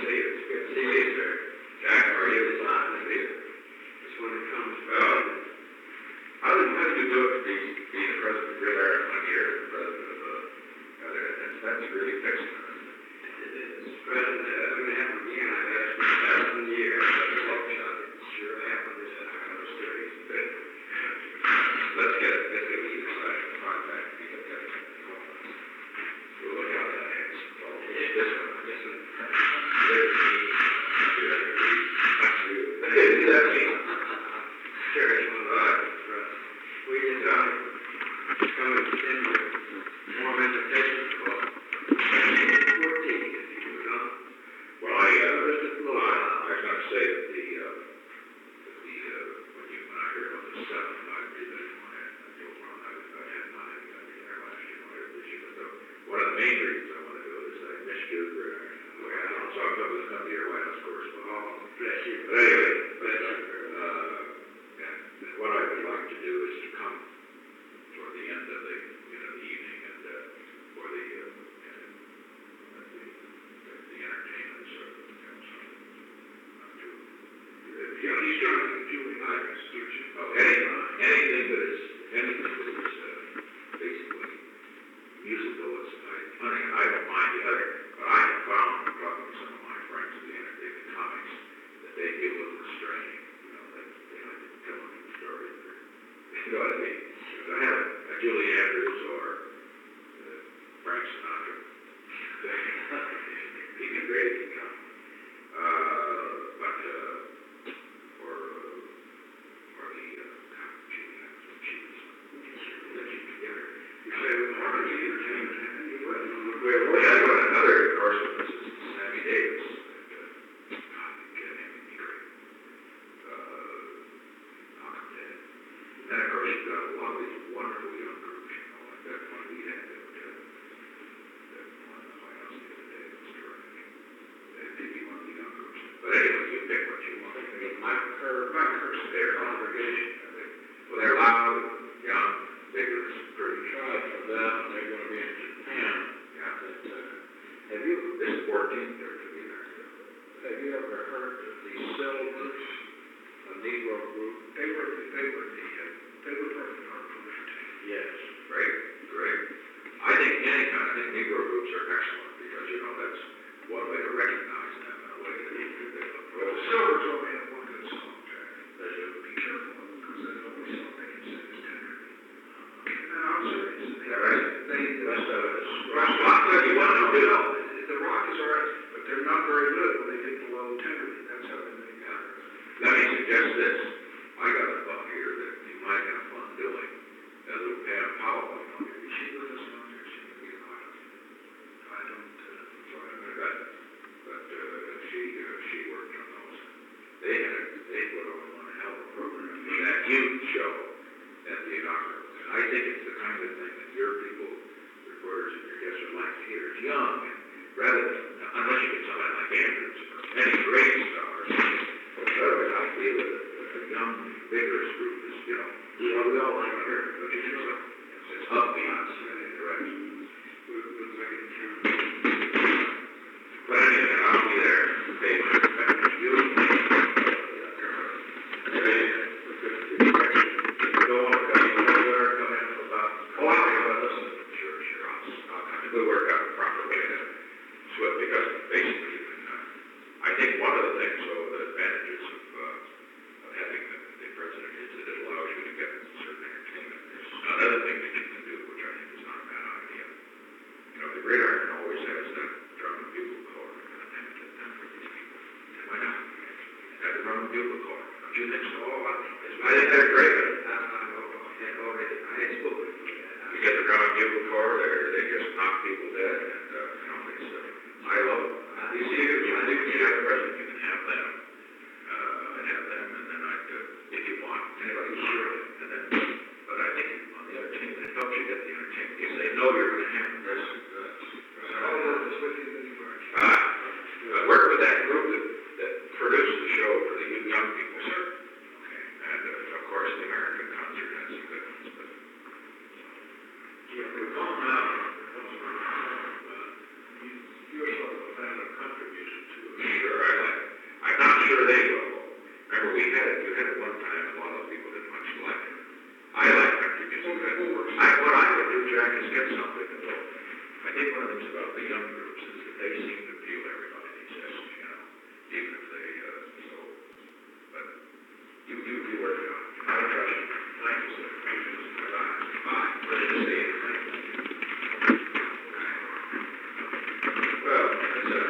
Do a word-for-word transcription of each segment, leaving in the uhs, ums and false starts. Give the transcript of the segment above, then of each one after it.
see you. It's good to see you, sir. Jack, how are you? It's not to see you. Just when it comes well, how did, how did you do it to be, be the president of Great Iron one year, the president of the, uh, that's, that's really fixing it. It is. President, uh, that's going to happen again. I've asked for a thousand years. That's a long shot. It sure happened. This is kind of a series. Let's get it. Let's get it aside. Contact. We'll look out that hands. This one. This one. Exactly. Sure. Right. We just uh, come and continue more meditation for fourteen. Well, I, uh, I was going to say that the, uh, that the, uh, when you, when I heard about the seven, I did it when I, I told Ron I, I had nine, I got there last year, I this year, but the, one of the main reasons I want to do it is I miss you, Great Iron. Well, so I'm going to come to your White House course, but oh, bless you. But anyway, but, uh, and what I would like to do is to come toward the end of the, you know, the evening and, uh, for the, uh, uh, the, the entertainment sort of, you know, something, not too, yeah, he's trying to do it, I guess, don't you? Oh, any, anything that is, anything that is, uh, basically musical is, I, I mean, I don't mind the other, but I have found, talking to some of my friends at the entertainment comics, that they get a little straining, you know, they, they like to tell them a story, you know what I mean? So I have a Julie Andrews or uh, Frank Sinatra. He'd be great if he come. Uh, but, uh, or, uh, or the, uh, God, Julie Andrews, she was, that you together. You say, well, how are you entertainment? Well, we had another, of course, this is Sammy Davis. And, uh, God, get him, he'd be great. Uh, Malcolm Dead. And then, of course, you've got a lot of these wonderful young groups, you know, like that one we had that, uh, that one in the White House the other day, it was terrific. They'd be one of the young groups. But anyway, you pick what you want. I mean, Michael Kerr, Michael Kerr's their congregation. Well, they're loud, young, vigorous, pretty. Right, for them, they're going to be in Japan. Yeah. That, uh, have you, this is fourteen, they're to be there. Have you ever heard of the Silvers, a Negro group? They were, they were the, uh, they were working on Bluefontaine. Yes. Great, great. I think any kind, I think Negro groups are excellent because, you know, that's one way to recognize them in a way that you can they look for. Well, the Silvers only have one good song, Jack. They do. Be careful, because that's the only song they can sing is tender. No, I'm serious. Is that right? They, the rest of it is rock. Rock, like you want to do. No, the rock is all right, but they're not very good when they get below tenderly. That's how they make it. Let me suggest this. I got a thought here that you might have fun doing. That little Pam Powell, you know, maybe she would listen on there. She would be a lot of I don't, uh, sorry, but, but uh, she, uh, she worked on those. They had, they put on one hell of a program. That huge show at the inaugural. And I think it's the kind of thing that your people, reporters and your guests would like to hear. It's young, and rather than, unless you get somebody like Andrews or any great stars, otherwise I feel that a young, vigorous group is, you know, well, we all like to hear it, but it's just it's upbeat in any direction. But anyway, I'll be there. Hey, thank you. We'll work out the proper way to swim because basically you can, uh, I think one of the things, so the advantages of, uh, of having the, the president is that it allows you to get certain entertainment. There's another thing that you can do, which I think is not a bad idea. You know, the Great Iron always has that drum and bugle corps. Why not? Have the drum and bugle corps. Don't you think so? Oh, I think they're great. I, I know. I had already, I had spoken for that. You get the drum and bugle corps, they just knock people dead, and, uh, you know, it's, uh, I love it. Uh, you see, if you think you have a president, you can have them, uh, and have them, and then I, uh, if you want, anybody, sure, and then, but I think on the entertainment, it helps you get the entertainment, because they know you're going to have this, uh, I'll work this with you, uh, I work with that group that, that produced the show for the young people, sir. Okay, and, uh, of course, the American concert has some good ones, but, yeah, we're going out. You're sort of a fan of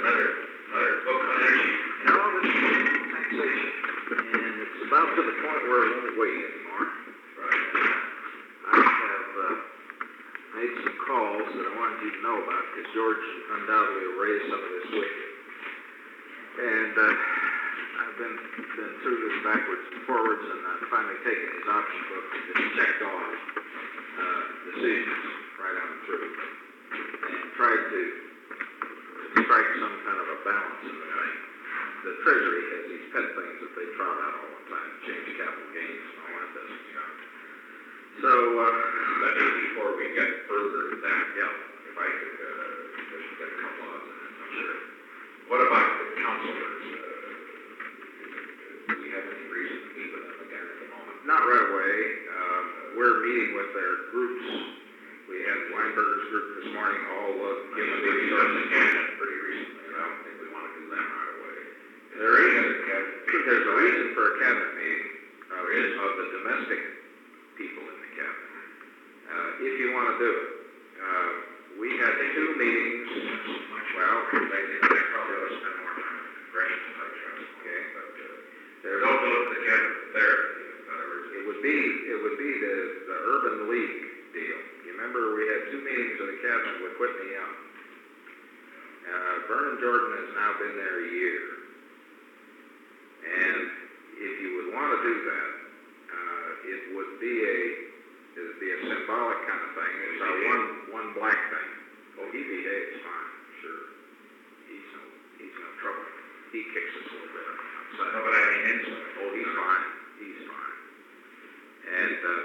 another, another book on energy. No, this is taxation, and it's about to the point where it won't wait anymore. Right. I have uh, made some calls that I wanted you to know about, because George undoubtedly will raise some of this with you. And uh, I've been been through this backwards and forwards, and I've finally taken his option book and just checked off uh, decisions right on through, and tried to strike some kind of a balance in the thing. The Treasury has these pet things that they trot out all the time, change capital gains and all that business. So, uh, Let me, before we get further than that, yeah, if I could, uh, just get a couple of them, I'm sure. What about the counselors? Uh, do we have any reason to meet with them again at the moment? not right away. Um, we're meeting with their groups. We had Weinberger's group this morning, all uh, given the We've done the cabinet pretty recently, and I don't think we want to do that right away. There is, there's a reason for a cabinet meeting, uh, is of the domestic people in the cabinet. Uh, if you want to do it, uh, we had two meetings, well, They, they probably ought to spend more time on congressional type trust, okay, but, uh, there's, don't look at the cabinet there, in other words. it would be, it would be the, the urban league deal. You remember we had two meetings of the cabinet with Whitney Young. Uh, Vernon Jordan has now been there a year. And if you would want to do that, uh, it would be a, it would be a symbolic kind of thing. It's our one, one black thing. Oh, he behaves fine, sure. He's no, he's no trouble. He kicks us a little bit outside. No, but I mean inside. Oh, he's fine. He's fine. And, uh,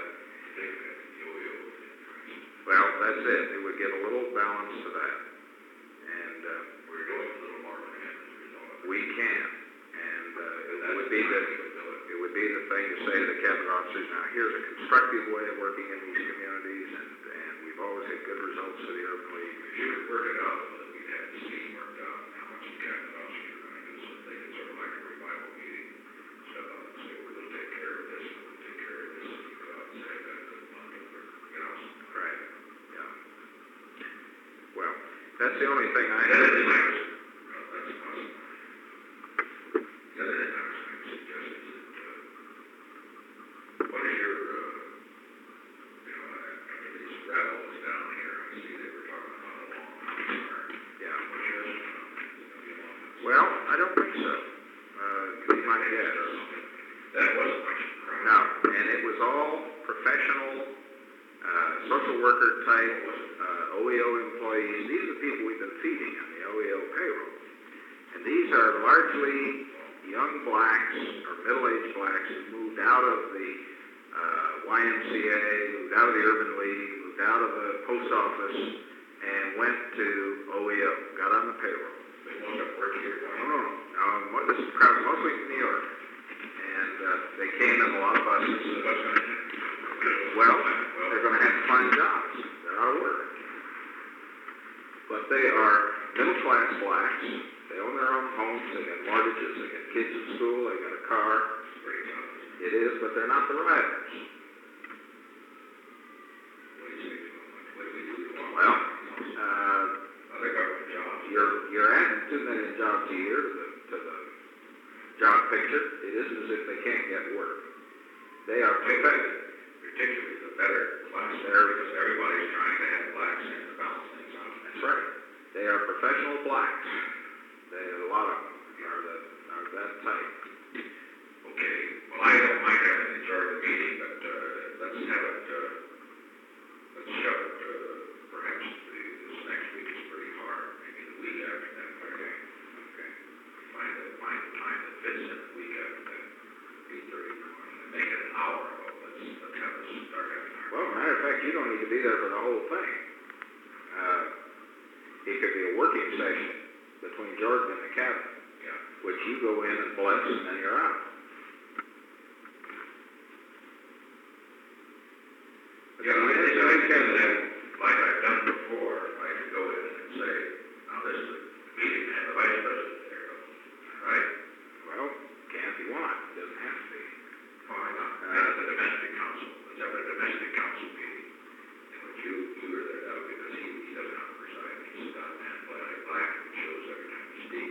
well, that's it. It would give a little balance to that. And, uh, We're doing a little more for him as a result of it. we can. And, uh, it would be the, it would be the thing to say to the cabinet officers, now here's a constructive way of working in these communities, and, and we've always had good results for the urban league. If you could work it out, that we'd have the scheme worked out, and how much the cabinet officers are going to do, so that they can sort of like a revival meeting, step out and say, we're going to take care of this, we're going to take care of this, and you go out and say that, that, you know, Right. Yeah. Well, that's the only thing I The other thing I have. was, well, that's possible. The other thing I was going to suggest is that, uh, what is your, uh, you know, after these rebels down here, I see they were talking about a long house. Yeah. What's your, uh, is it going to be a long house? Well, I don't think so. Uh, be my guess. That wasn't much of a crowd. No, and it was all professional, uh, social worker type, uh, O E O employees. These are the people we've been feeding on the O E O payroll. And these are largely young blacks or middle-aged blacks who moved out of the uh, Y M C A, moved out of the Urban League, moved out of the post office, and went to O E O, got on the payroll. They wound up working here. No, no, no. no this is crowd mostly from New York. And uh, they came in a lot of buses. Well, they're going to have to find jobs. They're out of work. But they are middle-class blacks. They own their own homes. They got mortgages. They got kids in school. They got a car. It is, but they're not the riders. Well, uh, Other government jobs. you're you're adding two million jobs a year to the to the job picture. It isn't as if they can't get work. They are perfect. Particularly the better class there, because everybody's trying to have blacks in to balance things out. That's right. They are professional blacks. They, a lot of them are, the, are that type. Okay, well, I don't mind having a charter meeting, but, uh, let's have it, uh, let's shove it, uh, perhaps the, this next week is pretty hard, maybe the week after that, okay? Okay. Find the, find the time that fits in the week after that, eight thirty, and make it an hour, but let's, let's have us start having our. Well, matter of fact, you don't need to be there for the whole thing. Uh, it could be a working session between Jordan and the cabinet, Yeah. which you go in and bless, and then you're out. Yeah, I think, I think that, like I've done before, I could go in and say, now this is the meeting, and the vice president there, right? Well, can if you want. It doesn't have to be. Why not? That's the domestic council, let's have a domestic council meeting, in which you, you are there, uh, because he, he doesn't have to preside, he's a man, black, black, who shows every time to speak,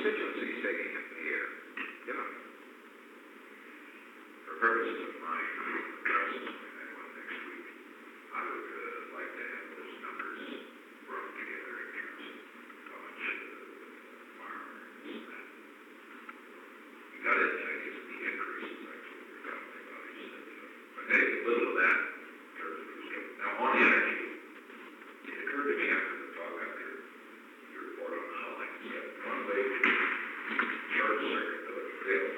constituencies taking it in the air, you know. For purposes of my process when I went next week, I would uh, like to have those numbers brought together in terms of how much uh, farmers spent. You got it, I guess the increases actually we're talking about, you said, uh, but maybe a little of that in terms of who's getting. Now on energy, it occurred to me after the talk, after your report on Hollings, that one way to short circuit the field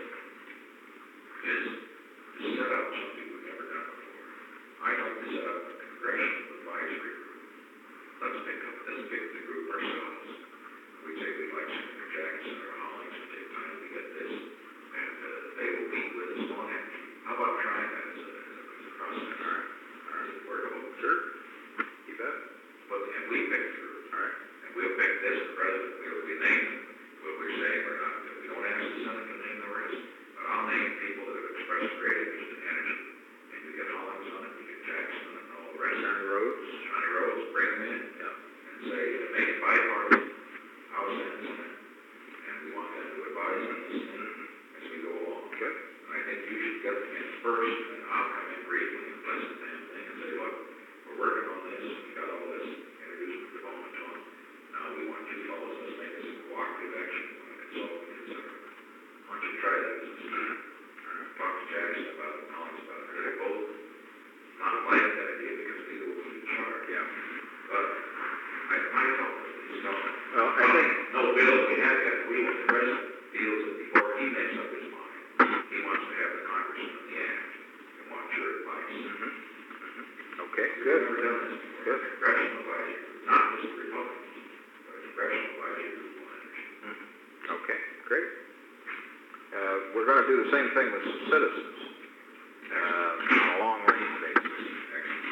is to set up something we've never done before. I'd like to set up a congressional advisory group. Let's pick up, let's pick the group ourselves. We say we'd like Senator Jackson or Hollings to take time to get this, and uh, they will meet with us on it. How about trying that as a, as a, as a process? All right. All right. Workable. Sure. You bet. But, and we pick through. All right. And we'll pick this, the president, we'll be naming what we're saying or not. We don't ask the Senate to name the rest, but I'll name people that have expressed great interest in energy. And you get Hollings on it, you get Jackson and all the rest. Johnny Rhodes. Johnny Rhodes, bring them in. Yeah. And say, uh, make it bipartisan, House and Senate. And we want them to advise on this thing as we go along. Okay. And I think you should get them in first, and I'll come in briefly and bless the damn thing and say, look, we're working on this, we got all this, introduce the development to them. Now we want you fellows, let's make this a cooperative action, we want to consult with you, et cetera. Why don't you try that as a start? Talk to Jackson about it, Collins about it, they're both not like that idea because neither will be in charge. Yeah. But I, I don't, please don't. Well, I think. No, Bill, we have that, we want the president feels that before he makes up his mind, he wants to have the congressman in the act and want your advice. Mm-hmm. Mm-hmm. Okay, We've good. never done this before. Good. Congressional advisory, not just the Republicans, but a congressional advisory group on energy. Mm-hmm. Okay, great. Uh, we're going to do the same thing with some citizens uh, on a long range basis. Excellent, excellent,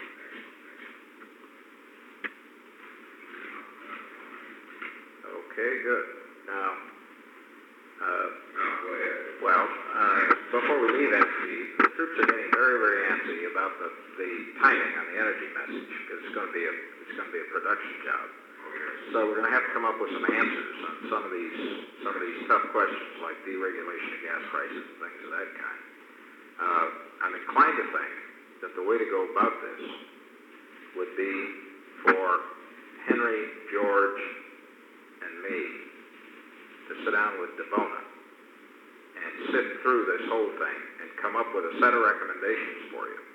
excellent. Okay, good. Now, uh, Now, go ahead. well, uh, before we leave N C, the troops are getting very, very antsy about the, the timing on the energy message because it's going to be a it's going to be a production job. Oh, yes. So we're going to have to come up with some answers on some of these some of these tough questions like deregulation of gas prices and things of that kind. Uh, I'm inclined to think that the way to go about this would be for Henry, George, and me to sit down with DeBona and sit through this whole thing and come up with a set of recommendations for you.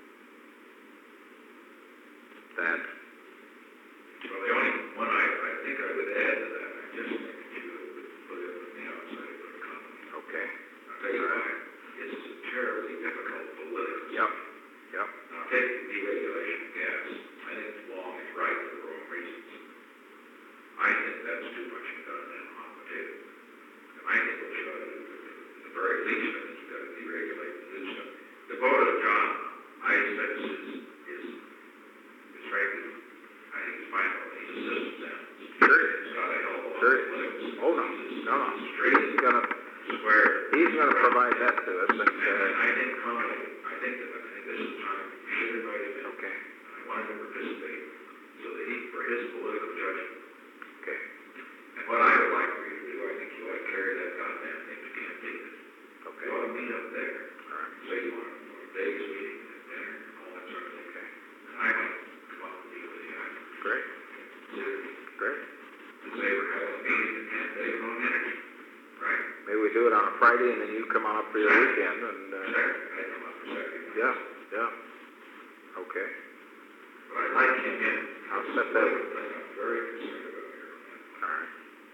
That Well, the only one I, I think I would add to that, I just think that you would put it on the outside for the company. okay. I'll tell you why. It's a terribly difficult political. Yep. Yep. Now, take the deregulation of gas. I think Long is right for the wrong reasons. I think that's too much of done and on the table. And I think what you ought to do, at the very least, I think you've got to deregulate and do stuff. The vote of John, I sense is, is, is frankly, I think it's fine. He's a systems analyst. Sure it is. He's got a hell of a lot Sure of it is. politics. Oh, no. He's No, no. straight, He's gonna square. he's gonna provide that to us and And uh, I think, Conley, I think that, I think this is time, you should invite him in. okay. And I want him to participate so that he, for his political judgment. Okay. And what I would like for you to do, I think you ought to carry that goddamn thing to Camp David. Okay. You ought to meet up there. All right. Say you want a Vegas meeting, and dinner, and all that sort of thing. Okay. And I might come up and meet with you. I'd Great. consider it. Great. To say we're having a meeting in Camp David on energy, right? Maybe we do it on a Friday and then you come on up for your weekend and uh, Saturday, I come up for Saturday. yeah, yeah. Okay. But I'd like him in. I'll set that. I'm very concerned about here on that. All right.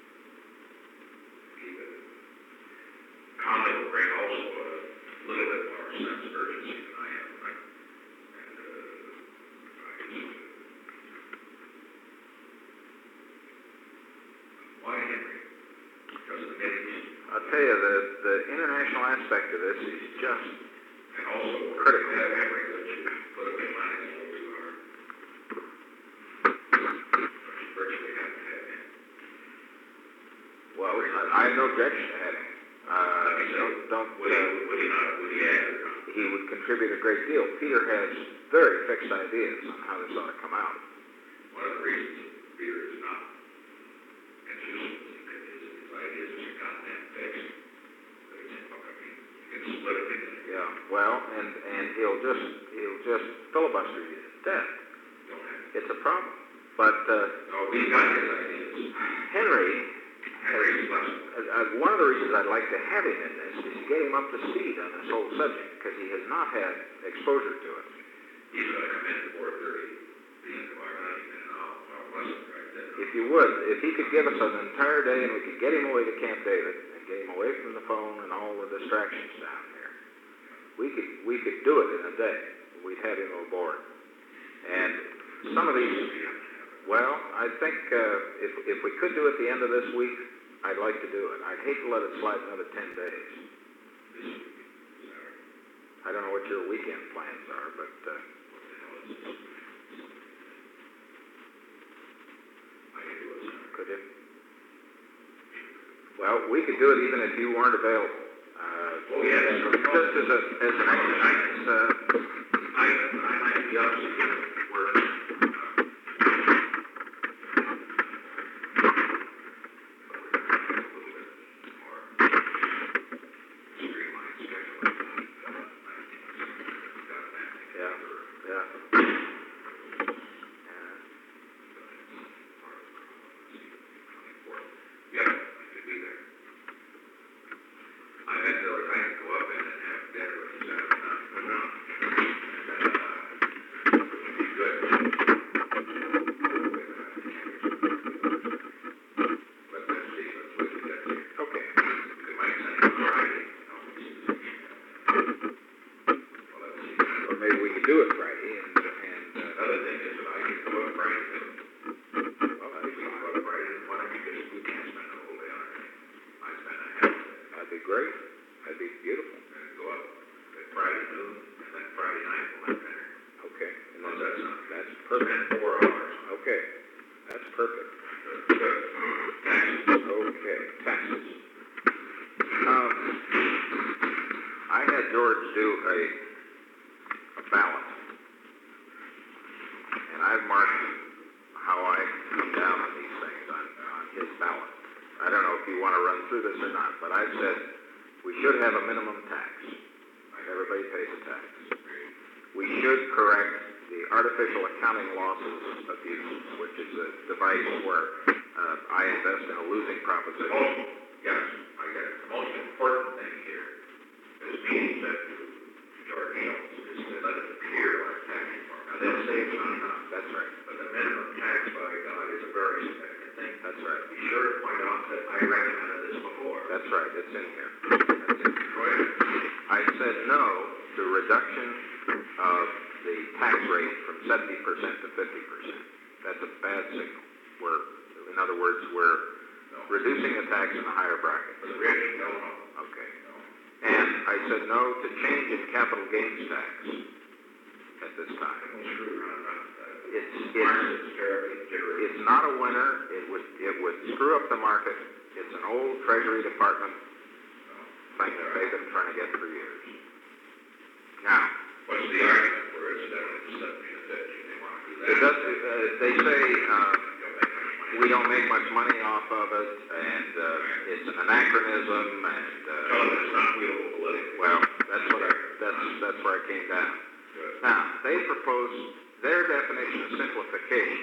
Keep it. Conley will bring also a little bit more sense of urgency than I have, right? And, uh, I just, why Henry? Because of the Mideast. I'll tell you, the, the international aspect of this is just And also, critical. have Henry that you put him in line as low as you are. But you virtually have to have him. Well, I, I have no objection to having. Uh, Let me say, don't, don't, would he, uh, would he not, would he add or not? he would contribute a great deal. Peter has very fixed ideas on how this ought to come out. One of the reasons Peter is not as useful as he could is his ideas are just, he'll just filibuster you to death. Don't have it. It's a problem. But, uh, No, he's got his ideas. Henry, Henry's less. uh, uh, one of the reasons I'd like to have him in this is to get him up to speed on this whole subject, because he has not had exposure to it. He's gonna come in at four thirty, the end of our meeting, and I'll, I'll listen right then. If you would, if he could give us an entire day and we could get him away to Camp David and get him away from the phone and all the distractions down there, we could, we could do it in a day. We'd have him aboard. And some of these, well, I think uh, if, if we could do it at the end of this week, I'd like to do it. I'd hate to let it slide another ten days. This week, Saturday. I don't know what your weekend plans are, but uh, What the hell is this? I can do it Saturday. could you? Well, we could do it even if you weren't available. Uh, Oh, yes. Just as, a, as an exercise. Uh, I, I might be up to get work. yeah, yeah. Yeah, I could be there. I had to, I had to go up and have dinner with you Saturday night. And, uh, it'd be good. But let's see, let's look at that here. Okay. We might send it Friday. Well, let's see. Or maybe we could do it Friday and, and uh, Another thing is that I can go up Friday too. well, I that'd can be go fine. up Friday and why don't you just, we can't spend the whole day on it. I spend a half day. That'd be great. That'd be beautiful. And go up at Friday noon, and then Friday night we'll have dinner. Okay. And How's then that sound? that's perfect. Spend four hours. Okay. That's perfect. Good. Taxes. Okay. Taxes. Um, I had George do a, a ballot. And I've marked how I come down on these things on, on his ballot. I don't know if you want to run through this or not, but I've said we should have a minimum tax. Everybody pays a tax. We should correct the artificial accounting losses abuse, which is a device where uh, I invest in a losing The proposition. most, yes, I get it. The most important thing here is being said to George Schultz is to let it appear like tax reform. Now, they'll say it's not enough, That's right. but the minimum tax, by God, is a very significant thing. That's right. Be sure to point out that I recommended this before. That's right. It's in here. That's in here. Go ahead. I said no to reduction of the tax rate from seventy percent to fifty percent. That's a bad signal. We're, in other words, we're No. reducing the tax in the higher brackets. For the rich, no, no, Okay. no. And I said no to change in capital gains tax at this time. Don't screw around about that. It's, Mark it's, is terribly jittery. it's not a winner. It would, it would screw up the market. It's an old Treasury Department thing that they've been trying to get for years. Now, What's the argument for incidentally the seventy to fifty? They want to do that. it does, uh, they say, uh, Don't make much money. we don't make much money off of it, and, uh, it's an anachronism, and, Tell uh, them it's not wielable politically. well, that's what I, that's, that's where I came down. Good. Now, they propose, their definition of simplification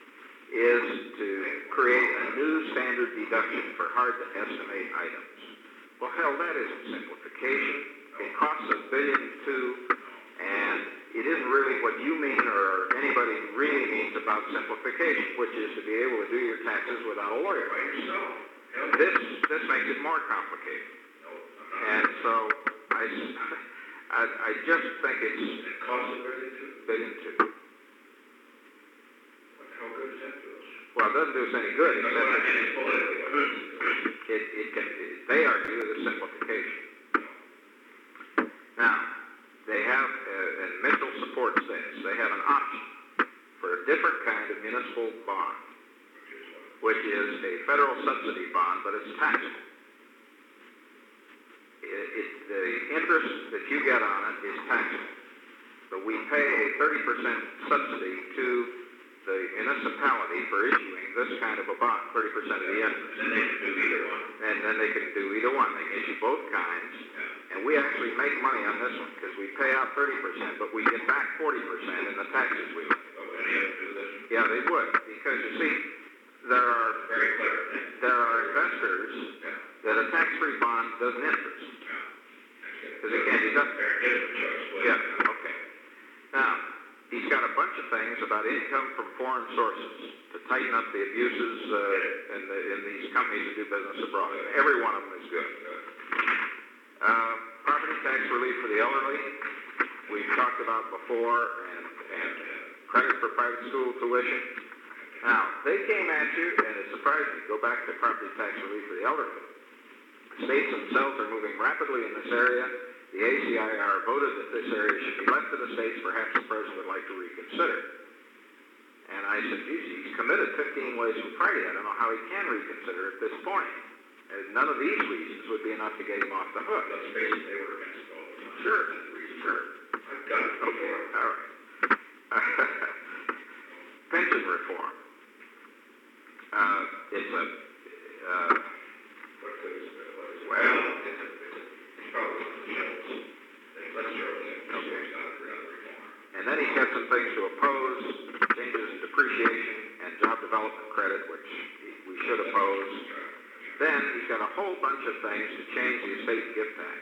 is to create a new standard deduction for hard-to-estimate items. Well, hell, that isn't simplification. It costs a billion two, and it isn't really what you mean or anybody really means about simplification, which is to be able to do your taxes without a lawyer. By yourself. Hell, This, this makes it more complicated. no, I'm not. And so, I, s- I, I just think it's It costs a billion too. billion two. What, how good is that to us? Well, it doesn't do us any good, That's except what I it, mean, it's politically. it, it can, it, they argue it is simplification. Now, they have, uh, and Mitchell supports this, they have an option for a different kind of municipal bond, Which is what? which is a federal subsidy bond, but it's taxable. It, it, the interest that you get on it is taxable. But we pay a thirty percent subsidy to the municipality for issuing this kind of a bond, thirty percent of the interest. And then they can do either one. And then they can do either one. They can issue both kinds, Yeah. and And we actually make money on this one, because we pay out thirty percent, but we get back forty percent in the taxes we pay. Oh, any of them do this? Yeah, they would, because you see, there are, Very clever thing. there are investors Yeah. that a tax-free bond doesn't interest, Yeah. because it can't be done. There is a choice. Well, Yeah, okay. Now, he's got a bunch of things about income from foreign sources to tighten up the abuses uh, in, the, in these companies that do business abroad. Every one of them is good. Uh, property tax relief for the elderly, we've talked about before, and, and credit for private school tuition. Now, they came at you, and it surprised me, go back to property tax relief for the elderly. The states themselves are moving rapidly in this area. The A C I R voted that this area should be left to the states. Perhaps the president would like to reconsider. And I said, geez, he's committed fifteen ways from Friday. I don't know how he can reconsider at this point. And none of these reasons would be enough to get him off the hook. Let's face it, they were against it all the time. Sure, That's the reason. sure. I've done it Okay, before. all right. Pension reform. Uh, it's a, uh, What is, what is, well, it's a, it's a, it's probably one of the shells. Let's throw it in. Okay. It's not for another reform. and then he's got some things to oppose, changes in depreciation and job development credit, which we should oppose. Then he's got a whole bunch of things to change the estate gift tax.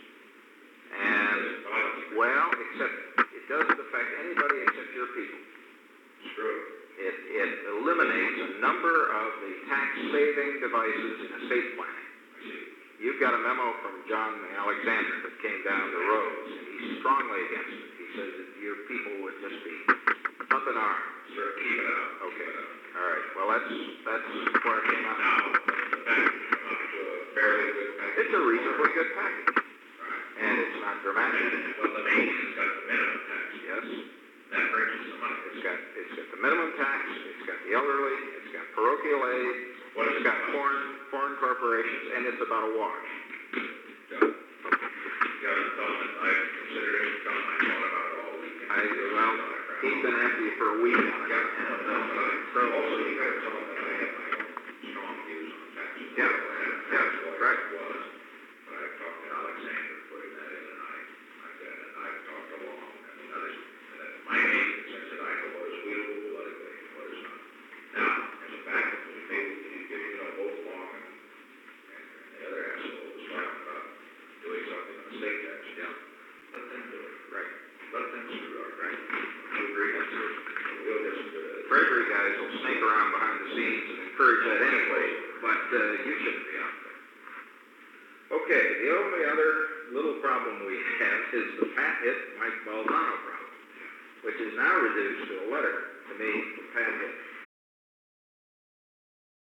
And, well, except it doesn't affect anybody except your people. True. It, it eliminates a number of the tax-saving devices in estate planning. I see. You've got a memo from John Alexander that came down to Rose, and he's strongly against it. He says that your people would just be up in arms. Sure, keep it out. Okay, all right, well, that's, that's where it came out. Now, the package come up to a fairly good package. It's a reasonably good package, Right. and it's not dramatic. Well, the Maine's got the minimum tax. Yes, That brings us some money. it's got, it's got the minimum tax, it's got the elderly, it's got parochial aid, What is it's it got about? foreign, foreign corporations, and it's about a wash. Done. Got it done. I consider it done. I thought about it all weekend. I, well, he's been after you for a week on it. Yeah, so also you gotta tell them that I have my own strong views on taxes. Yeah, And yeah, that's what right. it was. But I talked to Alexander putting that in, and I, I said, and I talked along, I mean, others, and that my main concern said, I know what is feasible politically and what is not. Now, as a backup, we maybe we can get, you know, both along, and, and the other asshole was talking about doing something on the state tax. Yeah. Let them do it. Right. Let them screw up, right? You agree? That's it. We'll just do it. Treasury guys will snake around behind the scenes and encourage that anyway, but uh, you shouldn't be out there. Okay, the only other little problem we have is the Pat hit Mike Baldano problem, which is now reduced to a letter to me from Pat Hitt.